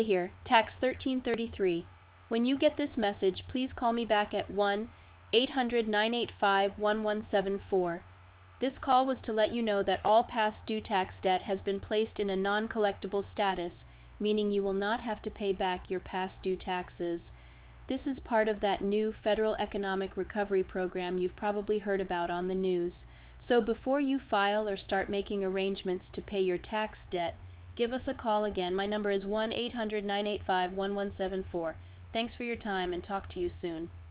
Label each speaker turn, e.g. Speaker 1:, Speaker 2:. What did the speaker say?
Speaker 1: Here, Tax 1333. When you get this message, please call me back at 1-800-985-1174. This call was to let you know that all past due tax debt has been placed in a non-collectible status, meaning you will not have to pay back your past due taxes. This is part of that new Federal Economic Recovery Program you've probably heard about on the news. So before you file or start making arrangements to pay your tax debt, give us a call again. My number is 1-800-985-1174. Thanks for your time and talk to you soon.